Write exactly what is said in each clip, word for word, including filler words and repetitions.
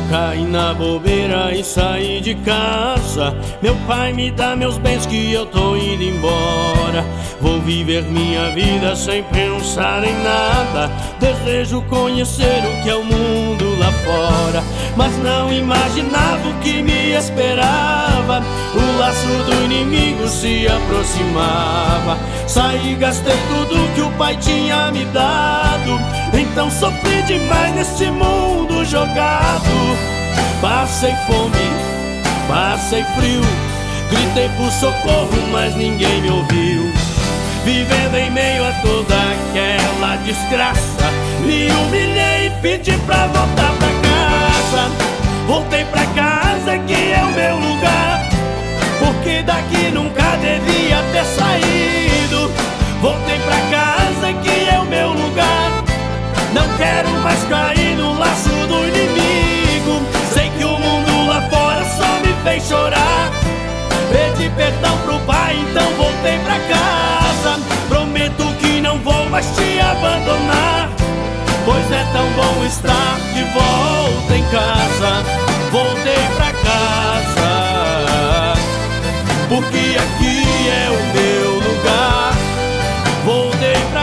caí na bobeira e saí de casa. Meu pai me dá meus bens que eu tô indo embora. Vou viver minha vida sem pensar em nada. Desejo conhecer o que é o mundo lá fora, mas não imaginava o que me esperava. O laço do inimigo se aproximava. Saí, gastei tudo que o pai tinha me dado. Então sofri demais neste mundo jogado. Passei fome, passei frio, gritei por socorro, mas ninguém me ouviu. Vivendo em meio a toda aquela desgraça, me humilhei e pedi pra voltar pra casa. Voltei pra casa, que é o meu lugar, porque daqui nunca devia ter saído. Voltei pra casa, que é o meu lugar. Não quero mais cair no laço do inimigo. Sei que o mundo lá fora só me fez chorar. Pedi perdão pro pai, então voltei pra casa. Prometo que não vou mais te abandonar, pois é tão bom estar de volta em casa. Voltei pra casa, porque aqui é o meu lugar. Voltei pra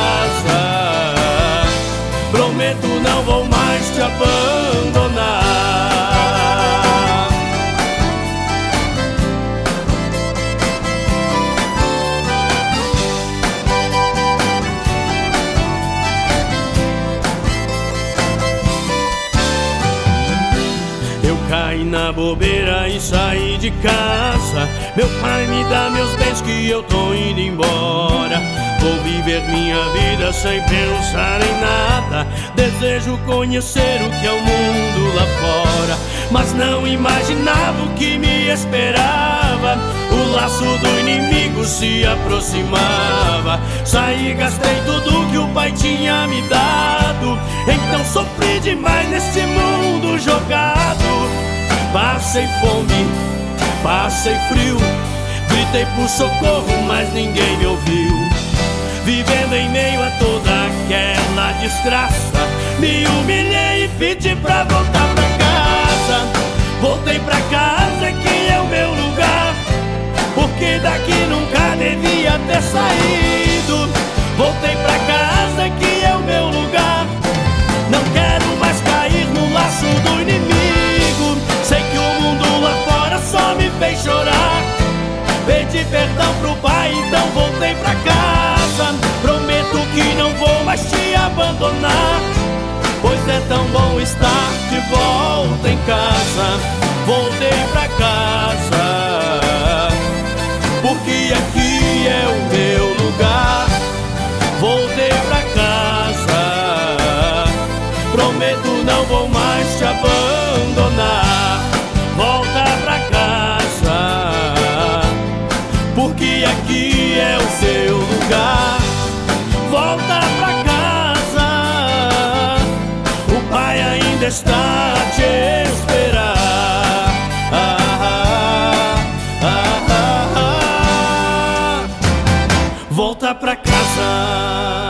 casa, prometo não vou mais te abandonar. Eu caí na bobeira e saí de casa. Meu pai me dá meus bens que eu tô indo embora. Vou viver minha vida sem pensar em nada. Desejo conhecer o que é o mundo lá fora, mas não imaginava o que me esperava. O laço do inimigo se aproximava. Saí, gastei tudo que o pai tinha me dado. Então sofri demais neste mundo jogado. Passei fome, passei frio, gritei por socorro, mas ninguém me ouviu. Vivendo em meio a toda aquela desgraça, me humilhei e pedi pra voltar pra casa. Voltei pra casa, que é o meu lugar, porque daqui nunca devia ter saído. Voltei pra casa, que é o meu lugar. Não quero mais cair no laço do inimigo. Sei que o mundo lá fora só me fez chorar. Pedi perdão pro pai, então voltei pra casa. Prometo que não vou mais te abandonar, pois é tão bom estar de volta em casa. Voltei pra casa, porque aqui é o meu lugar. Voltei pra casa, prometo não vou mais te abandonar. Volta pra casa, porque aqui é o seu lugar. Volta pra casa, o pai ainda está a te esperar. Ah, ah, ah, ah, ah. Volta pra casa.